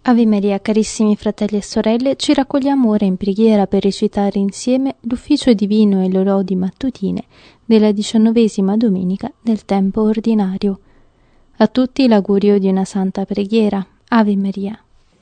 Ave Maria, carissimi fratelli e sorelle, ci raccogliamo ora in preghiera per recitare insieme l'ufficio divino e le lodi mattutine della 19ª domenica del tempo ordinario. A tutti l'augurio di una santa preghiera. Ave Maria.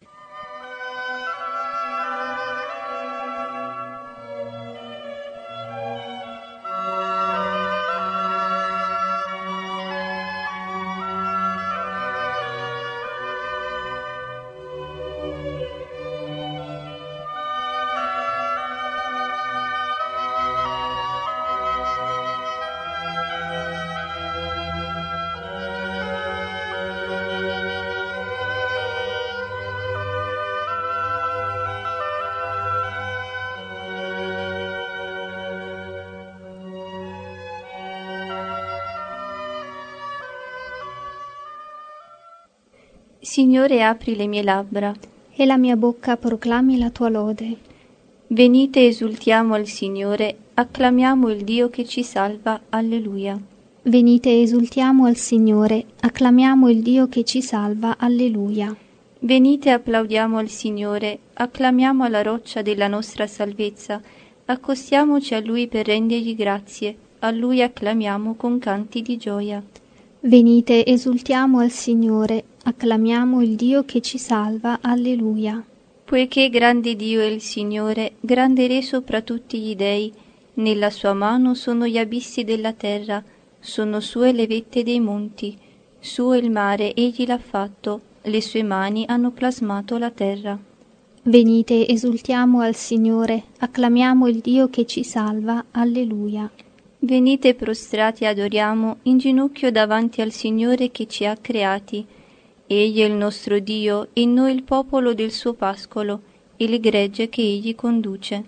Signore, apri le mie labbra, e la mia bocca proclami la tua lode. Venite, esultiamo al Signore, acclamiamo il Dio che ci salva. Alleluia. Venite, esultiamo al Signore, acclamiamo il Dio che ci salva. Alleluia. Venite, applaudiamo al Signore, acclamiamo alla roccia della nostra salvezza, accostiamoci a Lui per rendergli grazie, a Lui acclamiamo con canti di gioia. Venite, esultiamo al Signore, acclamiamo il Dio che ci salva. Alleluia. Poiché grande Dio è il Signore, grande Re sopra tutti gli dei, nella sua mano sono gli abissi della terra, sono sue le vette dei monti, suo il mare, egli l'ha fatto, le sue mani hanno plasmato la terra. Venite, esultiamo al Signore, acclamiamo il Dio che ci salva. Alleluia. Venite prostrati, adoriamo, in ginocchio davanti al Signore che ci ha creati. Egli è il nostro Dio e noi il popolo del suo pascolo e il gregge che egli conduce.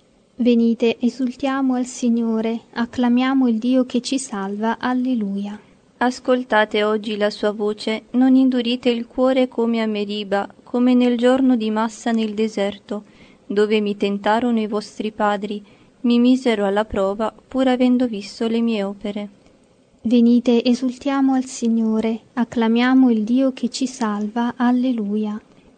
Venite, esultiamo al Signore, acclamiamo il Dio che ci salva. Alleluia. Ascoltate oggi la sua voce, non indurite il cuore come a Meriba, come nel giorno di Massa nel deserto, dove mi tentarono i vostri padri, mi misero alla prova, pur avendo visto le mie opere. Venite, esultiamo al Signore, acclamiamo il Dio che ci salva. Alleluia.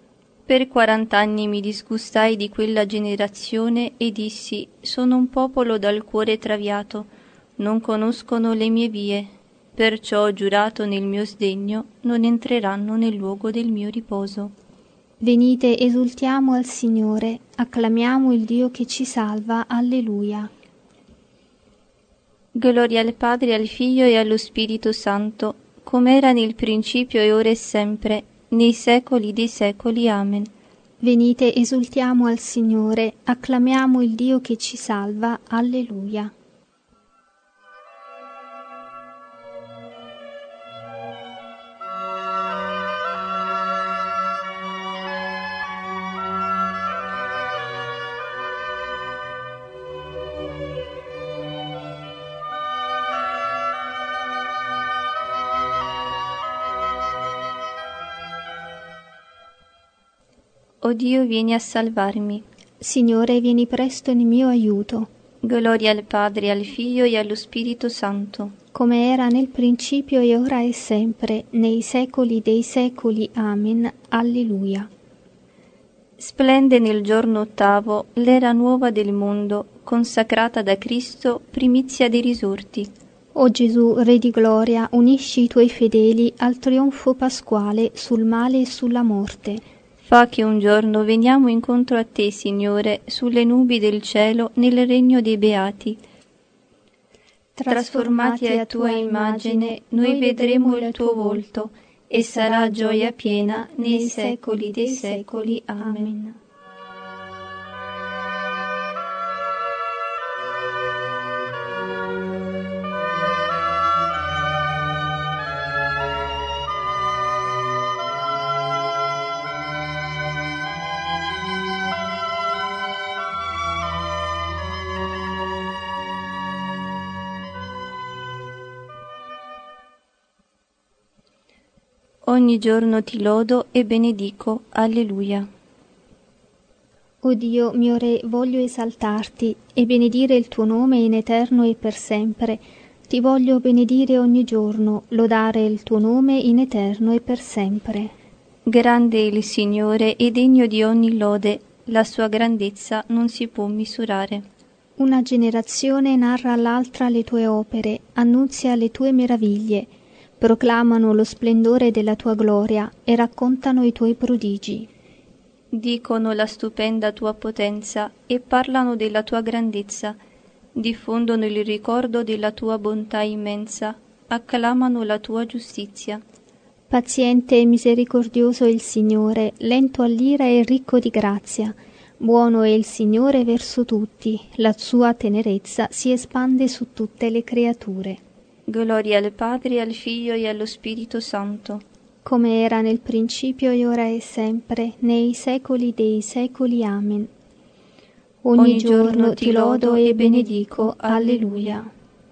Per 40 anni mi disgustai di quella generazione e dissi: sono un popolo dal cuore traviato, non conoscono le mie vie, perciò ho giurato nel mio sdegno, non entreranno nel luogo del mio riposo. Venite, esultiamo al Signore, acclamiamo il Dio che ci salva. Alleluia. Gloria al Padre, al Figlio e allo Spirito Santo, come era nel principio e ora e sempre, nei secoli dei secoli. Amen. Venite, esultiamo al Signore, acclamiamo il Dio che ci salva. Alleluia. O Dio, vieni a salvarmi. Signore, vieni presto in mio aiuto. Gloria al Padre, al Figlio e allo Spirito Santo, come era nel principio e ora e sempre, nei secoli dei secoli. Amen. Alleluia. Splende nel giorno ottavo l'era nuova del mondo, consacrata da Cristo, primizia dei risorti. O Gesù, Re di gloria, unisci i tuoi fedeli al trionfo pasquale sul male e sulla morte. Fa che un giorno veniamo incontro a te, Signore, sulle nubi del cielo, nel regno dei beati. Trasformati a tua immagine, noi vedremo il tuo volto, e sarà gioia piena nei secoli dei secoli. Amen. Ogni giorno ti lodo e benedico. Alleluia. O Dio, mio Re, voglio esaltarti e benedire il tuo nome in eterno e per sempre. Ti voglio benedire ogni giorno, lodare il tuo nome in eterno e per sempre. Grande è il Signore e degno di ogni lode, la sua grandezza non si può misurare. Una generazione narra all'altra le tue opere, annunzia le tue meraviglie, proclamano lo splendore della tua gloria e raccontano i tuoi prodigi. Dicono la stupenda tua potenza e parlano della tua grandezza, diffondono il ricordo della tua bontà immensa, acclamano la tua giustizia. Paziente e misericordioso è il Signore, lento all'ira e ricco di grazia. Buono è il Signore verso tutti, la sua tenerezza si espande su tutte le creature. Gloria al Padre, al Figlio e allo Spirito Santo, come era nel principio e ora e sempre, nei secoli dei secoli. Amen. Ogni giorno ti lodo e benedico. Alleluia.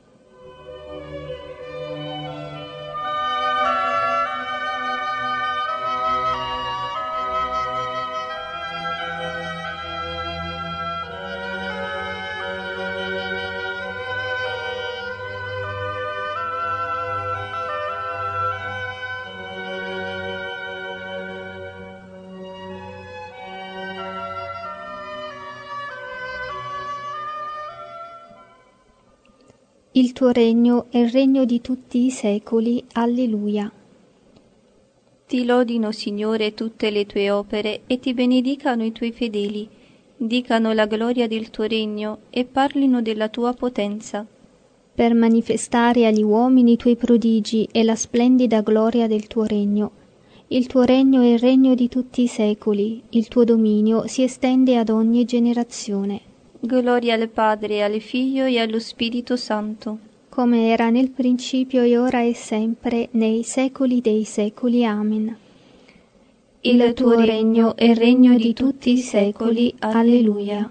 Il tuo regno è il regno di tutti i secoli. Alleluia. Ti lodino, Signore, tutte le tue opere e ti benedicano i tuoi fedeli, dicano la gloria del tuo regno e parlino della tua potenza. Per manifestare agli uomini i tuoi prodigi e la splendida gloria del tuo regno. Il tuo regno è il regno di tutti i secoli, il tuo dominio si estende ad ogni generazione. Gloria al Padre, al Figlio e allo Spirito Santo, come era nel principio e ora e sempre, nei secoli dei secoli. Amen. Il tuo regno è il regno di tutti i secoli. Alleluia.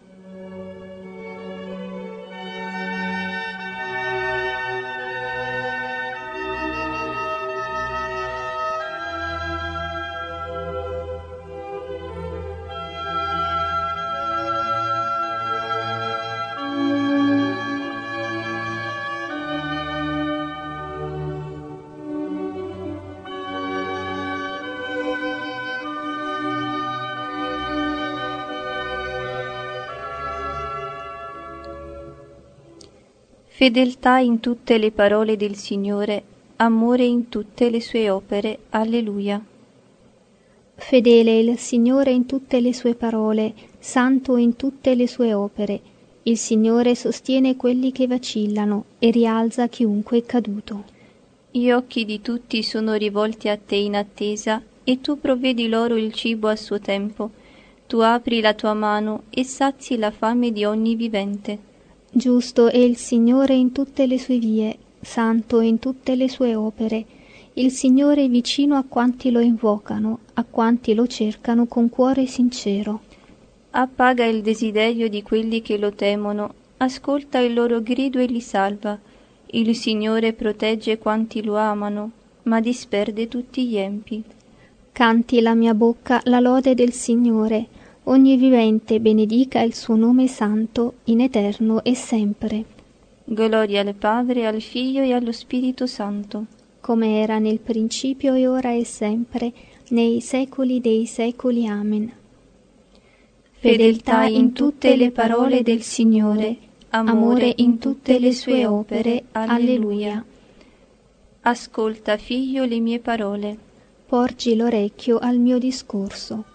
Fedeltà in tutte le parole del Signore, amore in tutte le sue opere. Alleluia. Fedele è il Signore in tutte le sue parole, santo in tutte le sue opere. Il Signore sostiene quelli che vacillano e rialza chiunque è caduto. Gli occhi di tutti sono rivolti a te in attesa, e tu provvedi loro il cibo a suo tempo. Tu apri la tua mano e sazi la fame di ogni vivente. Giusto è il Signore in tutte le sue vie, santo in tutte le sue opere. Il Signore è vicino a quanti lo invocano, a quanti lo cercano con cuore sincero. Appaga il desiderio di quelli che lo temono, ascolta il loro grido e li salva. Il Signore protegge quanti lo amano, ma disperde tutti gli empi. Canti la mia bocca la lode del Signore. Ogni vivente benedica il suo nome santo, in eterno e sempre. Gloria al Padre, al Figlio e allo Spirito Santo, come era nel principio e ora e sempre, nei secoli dei secoli. Amen. Fedeltà in tutte le parole del Signore, amore in tutte le sue opere. Alleluia. Ascolta, Figlio, le mie parole. Porgi l'orecchio al mio discorso.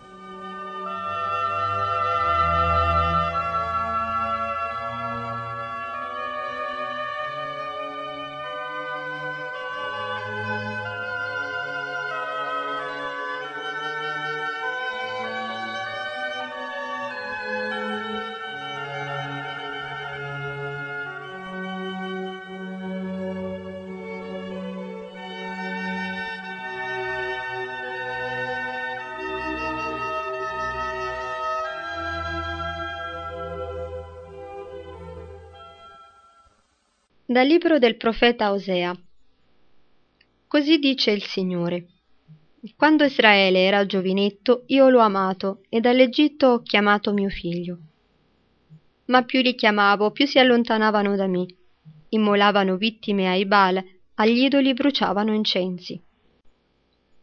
Dal libro del profeta Osea. Così dice il Signore: quando Israele era giovinetto, io l'ho amato e dall'Egitto ho chiamato mio figlio. Ma più li chiamavo, più si allontanavano da me. Immolavano vittime ai Baal, agli idoli bruciavano incensi.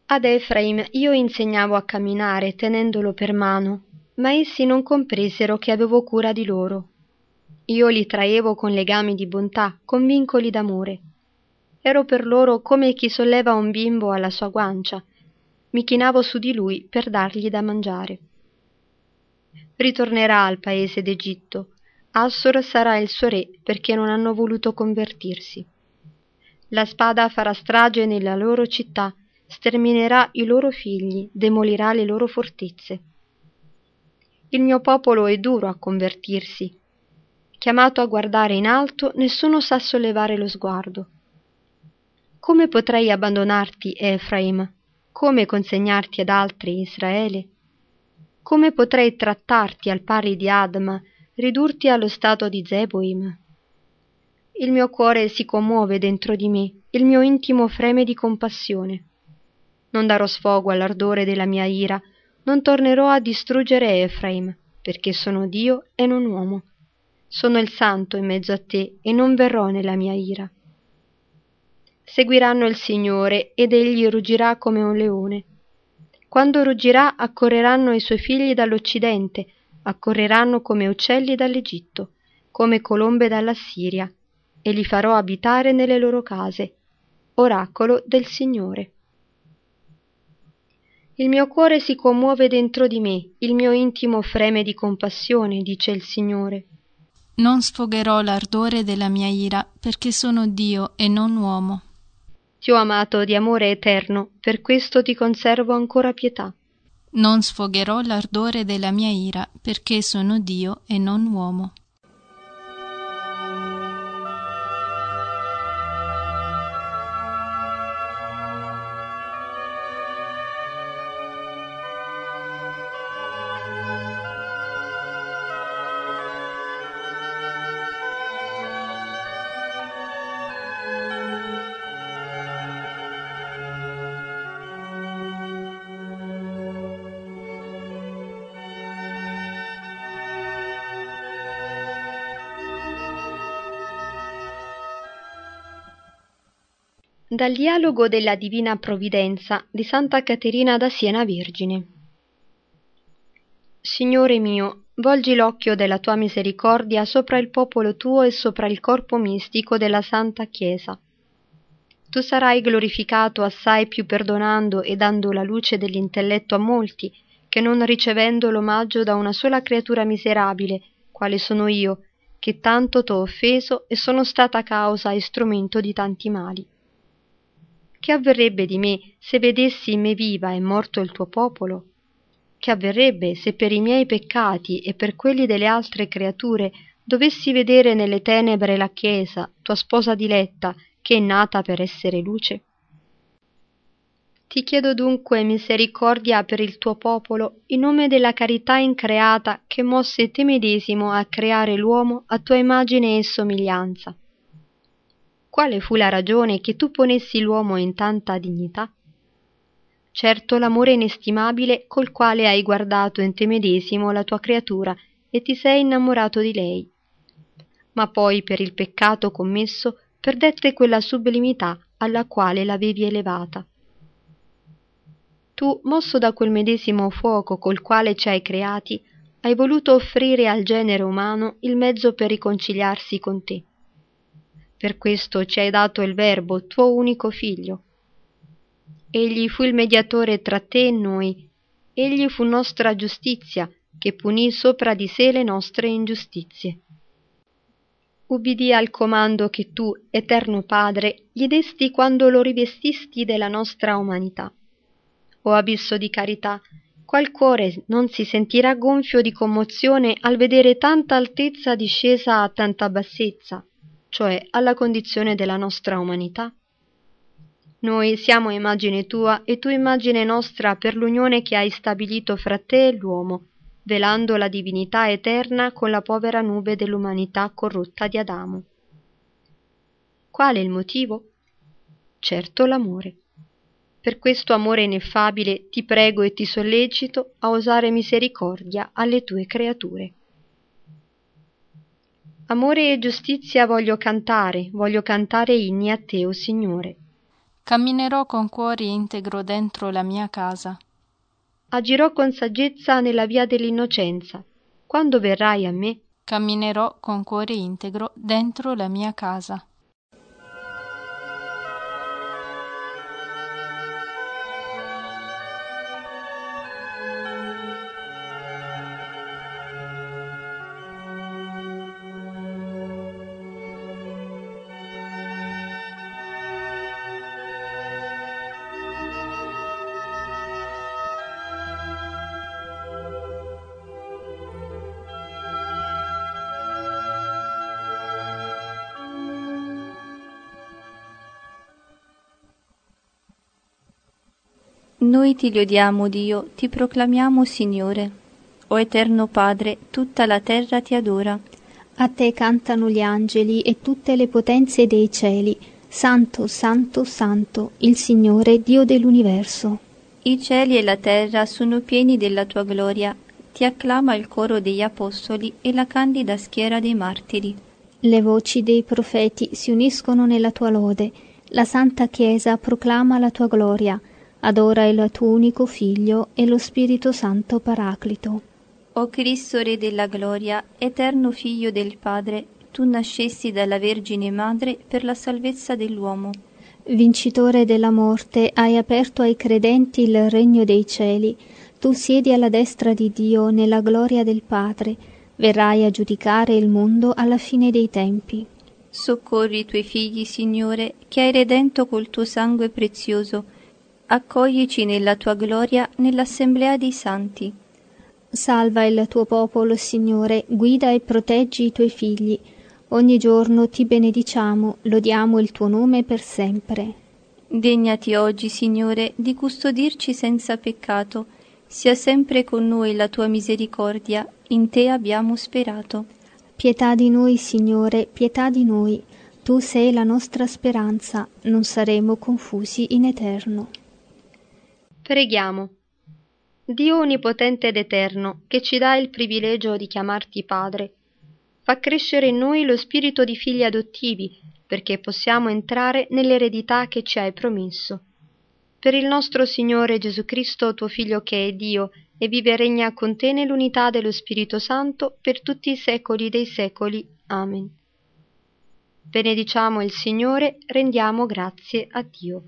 Ad Efraim io insegnavo a camminare tenendolo per mano, ma essi non compresero che avevo cura di loro. Io li traevo con legami di bontà, con vincoli d'amore. Ero per loro come chi solleva un bimbo alla sua guancia. Mi chinavo su di lui per dargli da mangiare. Ritornerà al paese d'Egitto. Assur sarà il suo re perché non hanno voluto convertirsi. La spada farà strage nella loro città, sterminerà i loro figli, demolirà le loro fortezze. Il mio popolo è duro a convertirsi. Chiamato a guardare in alto, nessuno sa sollevare lo sguardo. Come potrei abbandonarti, Efraim? Come consegnarti ad altri, Israele? Come potrei trattarti al pari di Adma, ridurti allo stato di Zeboim? Il mio cuore si commuove dentro di me, il mio intimo freme di compassione. Non darò sfogo all'ardore della mia ira, non tornerò a distruggere Efraim, perché sono Dio e non uomo. Sono il santo in mezzo a te e non verrò nella mia ira. Seguiranno il Signore ed egli ruggirà come un leone. Quando ruggirà accorreranno i suoi figli dall'Occidente, accorreranno come uccelli dall'Egitto, come colombe dall'Assiria, e li farò abitare nelle loro case. Oracolo del Signore. Il mio cuore si commuove dentro di me, il mio intimo freme di compassione, dice il Signore. Non sfogherò l'ardore della mia ira, perché sono Dio e non uomo. Ti ho amato di amore eterno, per questo ti conservo ancora pietà. Non sfogherò l'ardore della mia ira, perché sono Dio e non uomo. Dal dialogo della Divina Provvidenza di Santa Caterina da Siena Vergine. Signore mio, volgi l'occhio della tua misericordia sopra il popolo tuo e sopra il corpo mistico della Santa Chiesa. Tu sarai glorificato assai più perdonando e dando la luce dell'intelletto a molti, che non ricevendo l'omaggio da una sola creatura miserabile, quale sono io, che tanto t'ho offeso e sono stata causa e strumento di tanti mali. Che avverrebbe di me se vedessi in me viva e morto il tuo popolo? Che avverrebbe se per i miei peccati e per quelli delle altre creature dovessi vedere nelle tenebre la Chiesa, tua sposa diletta, che è nata per essere luce? Ti chiedo dunque misericordia per il tuo popolo, in nome della carità increata che mosse te medesimo a creare l'uomo a tua immagine e somiglianza. Quale fu la ragione che tu ponessi l'uomo in tanta dignità? Certo l'amore inestimabile col quale hai guardato in te medesimo la tua creatura e ti sei innamorato di lei. Ma poi per il peccato commesso perdette quella sublimità alla quale l'avevi elevata. Tu, mosso da quel medesimo fuoco col quale ci hai creati, hai voluto offrire al genere umano il mezzo per riconciliarsi con te. Per questo ci hai dato il Verbo, tuo unico figlio. Egli fu il mediatore tra te e noi, egli fu nostra giustizia, che punì sopra di sé le nostre ingiustizie. Ubbidì al comando che tu, eterno Padre, gli desti quando lo rivestisti della nostra umanità. O abisso di carità, qual cuore non si sentirà gonfio di commozione al vedere tanta altezza discesa a tanta bassezza, cioè alla condizione della nostra umanità? Noi siamo immagine tua e tu immagine nostra per l'unione che hai stabilito fra te e l'uomo, velando la divinità eterna con la povera nube dell'umanità corrotta di Adamo. Qual è il motivo? Certo l'amore. Per questo amore ineffabile ti prego e ti sollecito a usare misericordia alle tue creature. Amore e giustizia voglio cantare inni a te, o Signore. Camminerò con cuore integro dentro la mia casa. Agirò con saggezza nella via dell'innocenza. Quando verrai a me? Camminerò con cuore integro dentro la mia casa. Noi ti lodiamo, Dio, ti proclamiamo Signore. O Eterno Padre, tutta la terra ti adora. A te cantano gli angeli e tutte le potenze dei cieli. Santo, santo, santo, il Signore Dio dell'universo. I cieli e la terra sono pieni della tua gloria. Ti acclama il coro degli apostoli e la candida schiera dei martiri. Le voci dei profeti si uniscono nella tua lode. La Santa Chiesa proclama la tua gloria. Adora il tuo unico Figlio e lo Spirito Santo Paraclito. O Cristo, Re della gloria, eterno Figlio del Padre, tu nascesti dalla Vergine Madre per la salvezza dell'uomo. Vincitore della morte, hai aperto ai credenti il regno dei cieli. Tu siedi alla destra di Dio nella gloria del Padre. Verrai a giudicare il mondo alla fine dei tempi. Soccorri i tuoi figli, Signore, che hai redento col tuo sangue prezioso. Accoglici nella tua gloria nell'assemblea dei santi. Salva il tuo popolo, Signore, guida e proteggi i tuoi figli. Ogni giorno ti benediciamo, lodiamo il tuo nome per sempre. Degnati oggi, Signore, di custodirci senza peccato. Sia sempre con noi la tua misericordia, in te abbiamo sperato. Pietà di noi, Signore, pietà di noi. Tu sei la nostra speranza, non saremo confusi in eterno. Preghiamo. Dio onnipotente ed eterno, che ci dà il privilegio di chiamarti Padre, fa crescere in noi lo spirito di figli adottivi, perché possiamo entrare nell'eredità che ci hai promesso. Per il nostro Signore Gesù Cristo, tuo Figlio che è Dio, e vive e regna con te nell'unità dello Spirito Santo per tutti i secoli dei secoli. Amen. Benediciamo il Signore, rendiamo grazie a Dio.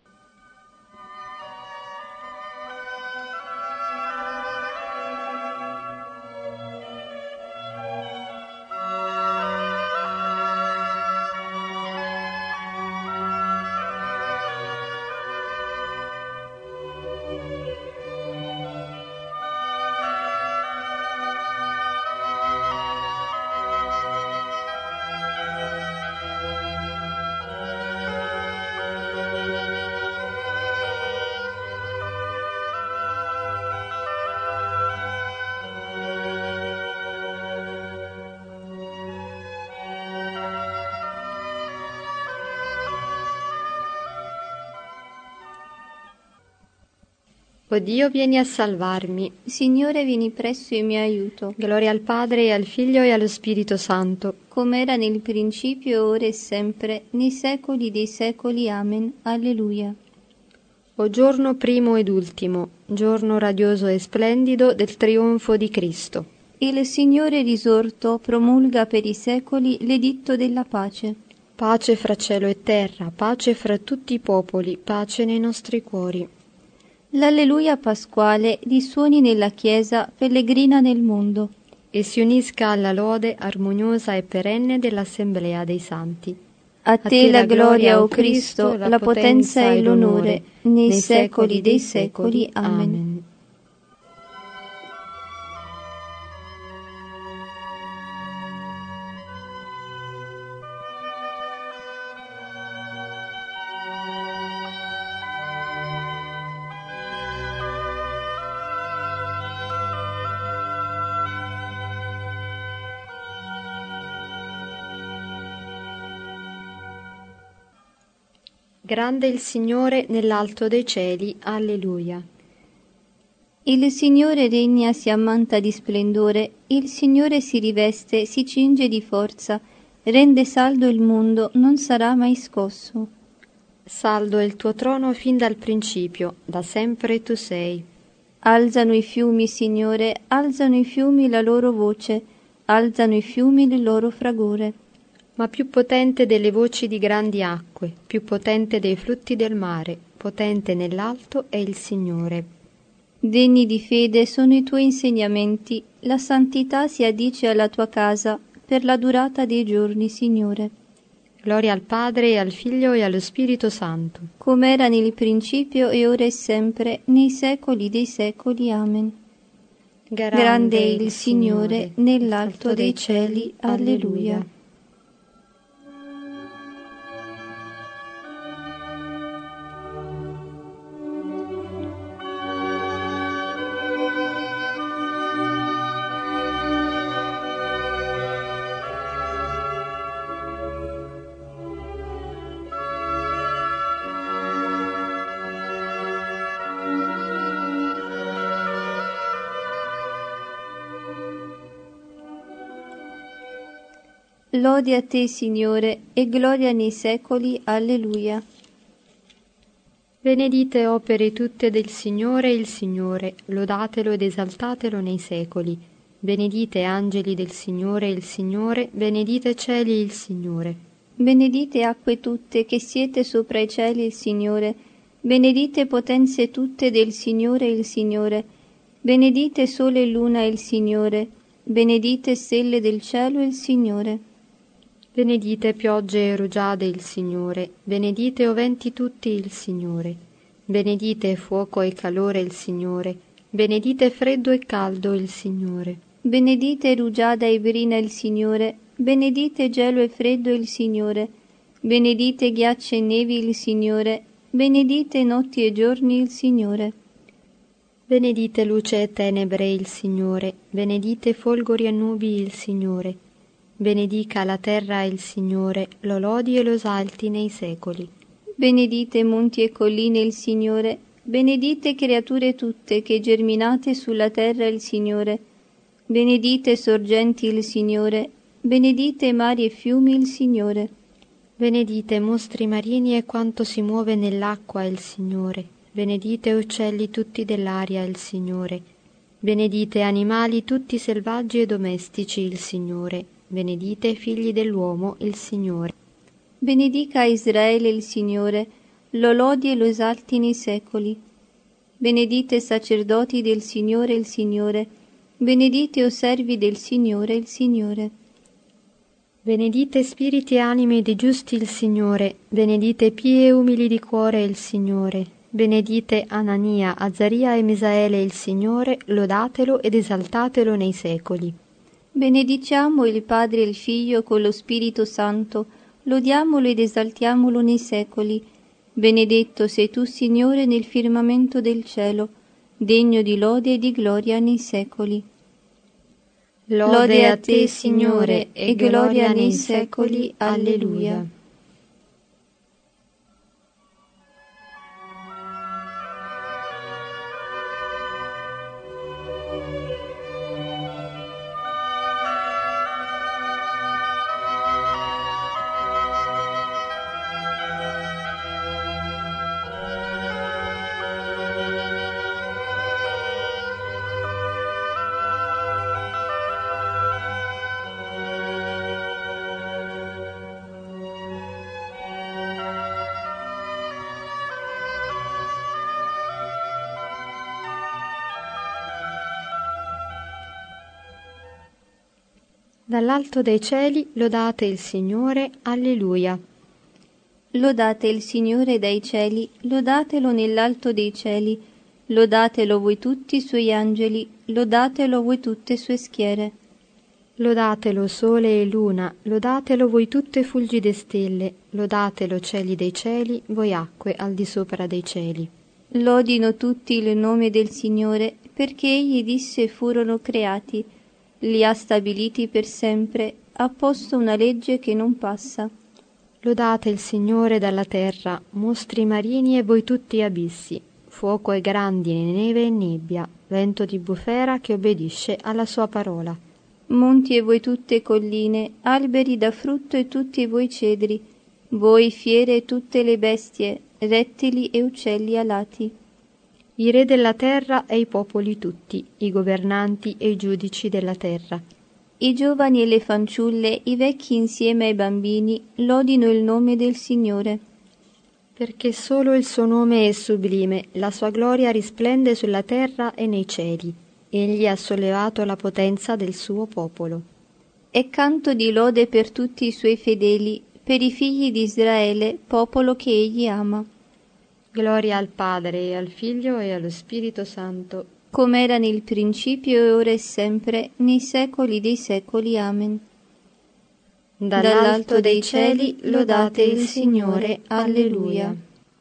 O Dio, vieni a salvarmi. Signore, vieni presto in mio aiuto. Gloria al Padre, e al Figlio, e allo Spirito Santo. Come era nel principio, ora e sempre, nei secoli dei secoli. Amen. Alleluia. O giorno primo ed ultimo, giorno radioso e splendido del trionfo di Cristo. Il Signore risorto promulga per i secoli l'editto della pace. Pace fra cielo e terra, pace fra tutti i popoli, pace nei nostri cuori. L'Alleluia pasquale risuoni nella Chiesa pellegrina nel mondo. E si unisca alla lode armoniosa e perenne dell'Assemblea dei Santi. A te la gloria, o Cristo, la potenza e l'onore, nei secoli dei secoli. Amen. Grande il Signore nell'alto dei cieli. Alleluia. Il Signore regna, si ammanta di splendore, il Signore si riveste, si cinge di forza, rende saldo il mondo, non sarà mai scosso. Saldo è il tuo trono fin dal principio, da sempre tu sei. Alzano i fiumi, Signore, alzano i fiumi la loro voce, alzano i fiumi il loro fragore. Ma più potente delle voci di grandi acque, più potente dei flutti del mare, potente nell'alto è il Signore. Degni di fede sono i tuoi insegnamenti, la santità si addice alla tua casa per la durata dei giorni, Signore. Gloria al Padre, e al Figlio, e allo Spirito Santo. Come era nel principio, e ora e sempre, nei secoli dei secoli. Amen. Grande è il Signore, nell'alto dei cieli. Alleluia. Lode a te, Signore, e gloria nei secoli. Alleluia. Benedite opere tutte del Signore il Signore, lodatelo ed esaltatelo nei secoli. Benedite angeli del Signore il Signore, benedite cieli il Signore. Benedite acque tutte che siete sopra i cieli il Signore, benedite potenze tutte del Signore il Signore, benedite sole e luna il Signore, benedite stelle del cielo il Signore. Benedite piogge e rugiade il Signore, benedite o venti tutti il Signore. Benedite fuoco e calore il Signore, benedite freddo e caldo il Signore. Benedite rugiada e brina il Signore, benedite gelo e freddo il Signore, benedite ghiaccio e nevi il Signore, benedite notti e giorni il Signore. Benedite luce e tenebre il Signore, benedite folgori e nubi il Signore. Benedica la terra il Signore, lo lodi e lo esalti nei secoli. Benedite monti e colline il Signore, benedite creature tutte che germinate sulla terra il Signore. Benedite sorgenti il Signore, benedite mari e fiumi il Signore. Benedite mostri marini e quanto si muove nell'acqua il Signore. Benedite uccelli tutti dell'aria il Signore. Benedite animali tutti selvaggi e domestici il Signore. Benedite figli dell'uomo il Signore. Benedica Israele il Signore, lo lodi e lo esalti nei secoli. Benedite sacerdoti del Signore il Signore, benedite o servi del Signore il Signore. Benedite spiriti e anime dei giusti il Signore, benedite pie e umili di cuore il Signore. Benedite Anania, Azzaria e Misaele il Signore, lodatelo ed esaltatelo nei secoli. Benediciamo il Padre e il Figlio con lo Spirito Santo, lodiamolo ed esaltiamolo nei secoli. Benedetto sei tu, Signore, nel firmamento del cielo, degno di lode e di gloria nei secoli. Lode a te, Signore, e gloria nei secoli. Alleluia. Dall'alto dei cieli lodate il Signore, alleluia. Lodate il Signore dai cieli, lodatelo nell'alto dei cieli, lodatelo voi tutti i suoi angeli, lodatelo voi tutte sue schiere. Lodatelo sole e luna, lodatelo voi tutte fulgide stelle, lodatelo cieli dei cieli, voi acque al di sopra dei cieli. Lodino tutti il nome del Signore, perché egli disse furono creati. Li ha stabiliti per sempre, ha posto una legge che non passa. Lodate il Signore dalla terra, mostri marini e voi tutti abissi, fuoco e grandine, neve e nebbia, vento di bufera che obbedisce alla sua parola. Monti e voi tutte colline, alberi da frutto e tutti voi cedri, voi fiere e tutte le bestie, rettili e uccelli alati, i re della terra e i popoli tutti, i governanti e i giudici della terra. I giovani e le fanciulle, i vecchi insieme ai bambini, lodino il nome del Signore. Perché solo il suo nome è sublime, la sua gloria risplende sulla terra e nei cieli. Egli ha sollevato la potenza del suo popolo. E canto di lode per tutti i suoi fedeli, per i figli di Israele, popolo che egli ama. Gloria al Padre e al Figlio e allo Spirito Santo, come era nel principio e ora e sempre, nei secoli dei secoli. Amen. Dall'alto dei cieli lodate il Signore. Alleluia.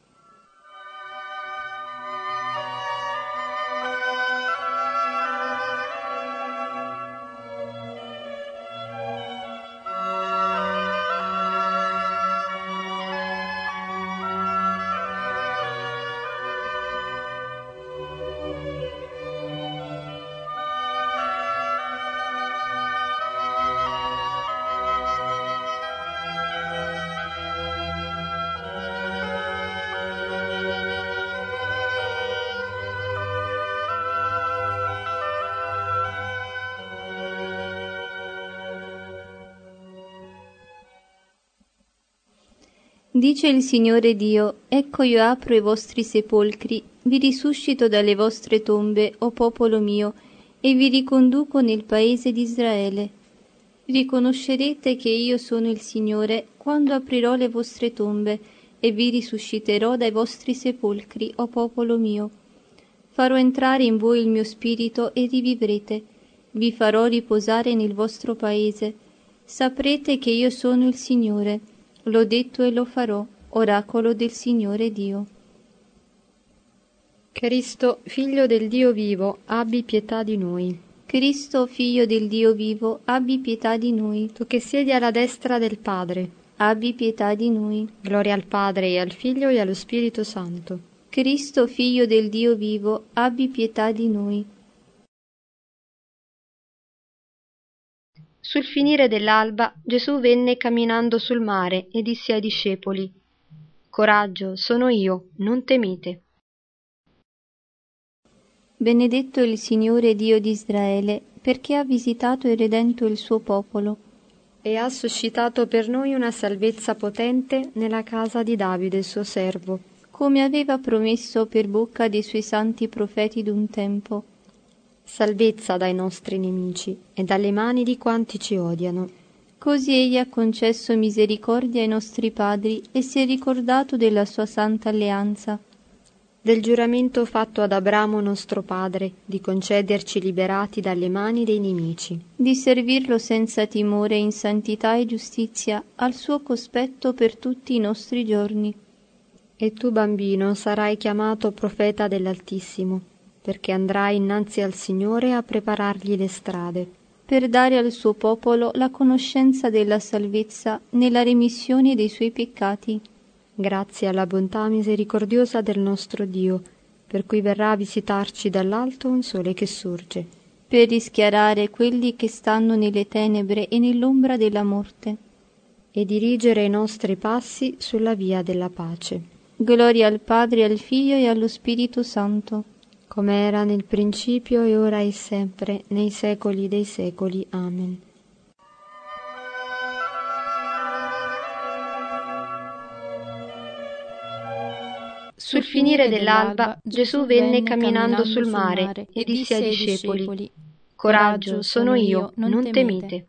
Dice il Signore Dio: ecco io apro i vostri sepolcri, vi risuscito dalle vostre tombe, o popolo mio, e vi riconduco nel paese di Israele. Riconoscerete che io sono il Signore quando aprirò le vostre tombe e vi risusciterò dai vostri sepolcri, o popolo mio. Farò entrare in voi il mio spirito e rivivrete. Vi farò riposare nel vostro paese. Saprete che io sono il Signore. L'ho detto e lo farò, oracolo del Signore Dio. Cristo, Figlio del Dio vivo, abbi pietà di noi. Cristo, Figlio del Dio vivo, abbi pietà di noi. Tu che siedi alla destra del Padre, abbi pietà di noi. Gloria al Padre e al Figlio e allo Spirito Santo. Cristo, Figlio del Dio vivo, abbi pietà di noi. Sul finire dell'alba Gesù venne camminando sul mare e disse ai discepoli: Coraggio, sono io, non temete. Benedetto il Signore Dio di Israele, perché ha visitato e redento il suo popolo. E ha suscitato per noi una salvezza potente nella casa di Davide, suo servo, come aveva promesso per bocca dei suoi santi profeti d'un tempo. Salvezza dai nostri nemici e dalle mani di quanti ci odiano. Così egli ha concesso misericordia ai nostri padri e si è ricordato della sua santa alleanza. Del giuramento fatto ad Abramo nostro padre, di concederci liberati dalle mani dei nemici. Di servirlo senza timore in santità e giustizia al suo cospetto per tutti i nostri giorni. E tu, bambino, sarai chiamato profeta dell'Altissimo, perché andrai innanzi al Signore a preparargli le strade, per dare al suo popolo la conoscenza della salvezza nella remissione dei suoi peccati. Grazie alla bontà misericordiosa del nostro Dio, per cui verrà a visitarci dall'alto un sole che sorge, per rischiarare quelli che stanno nelle tenebre e nell'ombra della morte, e dirigere i nostri passi sulla via della pace. Gloria al Padre, al Figlio e allo Spirito Santo, come era nel principio e ora e sempre, nei secoli dei secoli. Amen. Sul finire dell'alba Gesù venne camminando sul mare e disse ai discepoli: Coraggio, sono io, non temete.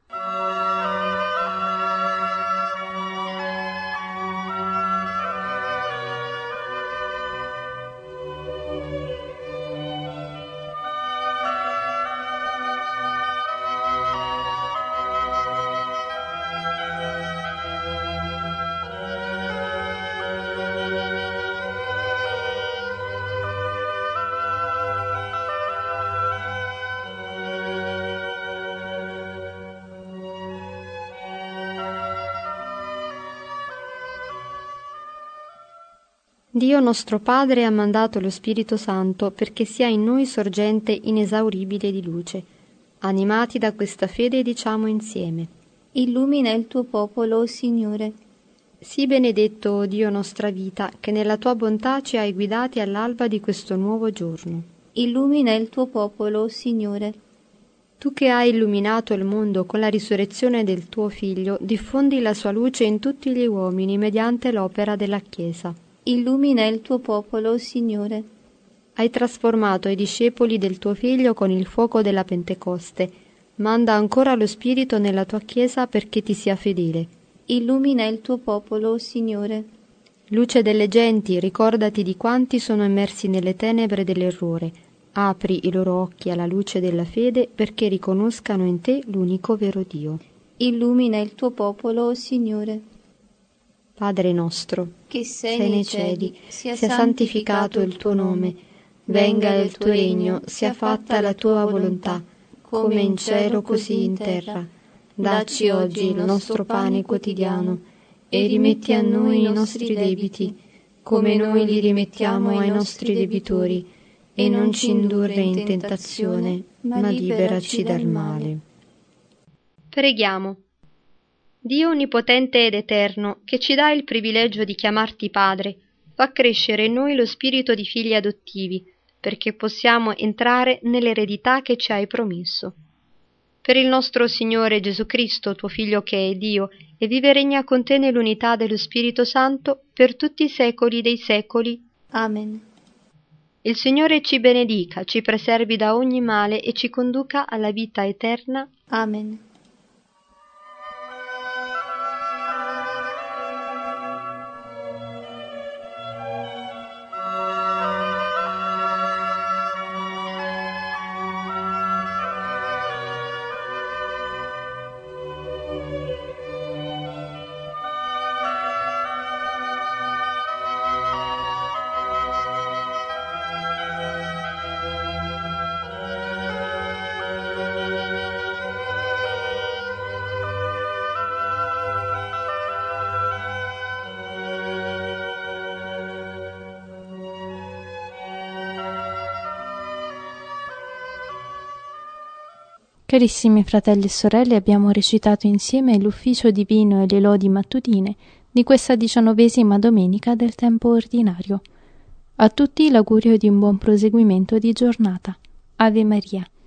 Dio nostro Padre ha mandato lo Spirito Santo perché sia in noi sorgente inesauribile di luce. Animati da questa fede diciamo insieme: illumina il tuo popolo, o Signore. Sii benedetto, o Dio nostra vita, che nella tua bontà ci hai guidati all'alba di questo nuovo giorno. Illumina il tuo popolo, o Signore. Tu che hai illuminato il mondo con la risurrezione del tuo Figlio, diffondi la sua luce in tutti gli uomini mediante l'opera della Chiesa. Illumina il tuo popolo, o Signore. Hai trasformato i discepoli del tuo Figlio con il fuoco della Pentecoste. Manda ancora lo Spirito nella tua Chiesa perché ti sia fedele. Illumina il tuo popolo, o Signore. Luce delle genti, ricordati di quanti sono immersi nelle tenebre dell'errore. Apri i loro occhi alla luce della fede perché riconoscano in te l'unico vero Dio. Illumina il tuo popolo, o Signore. Padre nostro, che sei nei cieli, sia santificato il tuo nome. Venga il tuo regno, sia fatta la tua volontà, come in cielo così in terra. Dacci oggi il nostro pane quotidiano e rimetti a noi i nostri debiti, come noi li rimettiamo ai nostri debitori, e non ci indurre in tentazione, ma liberaci dal male. Preghiamo. Dio onnipotente ed eterno, che ci dà il privilegio di chiamarti Padre, fa crescere in noi lo spirito di figli adottivi, perché possiamo entrare nell'eredità che ci hai promesso. Per il nostro Signore Gesù Cristo, tuo Figlio che è Dio, e vive e regna con te nell'unità dello Spirito Santo, per tutti i secoli dei secoli. Amen. Il Signore ci benedica, ci preservi da ogni male e ci conduca alla vita eterna. Amen. Carissimi fratelli e sorelle, abbiamo recitato insieme l'ufficio divino e le lodi mattutine di questa 19ª domenica del tempo ordinario. A tutti l'augurio di un buon proseguimento di giornata. Ave Maria.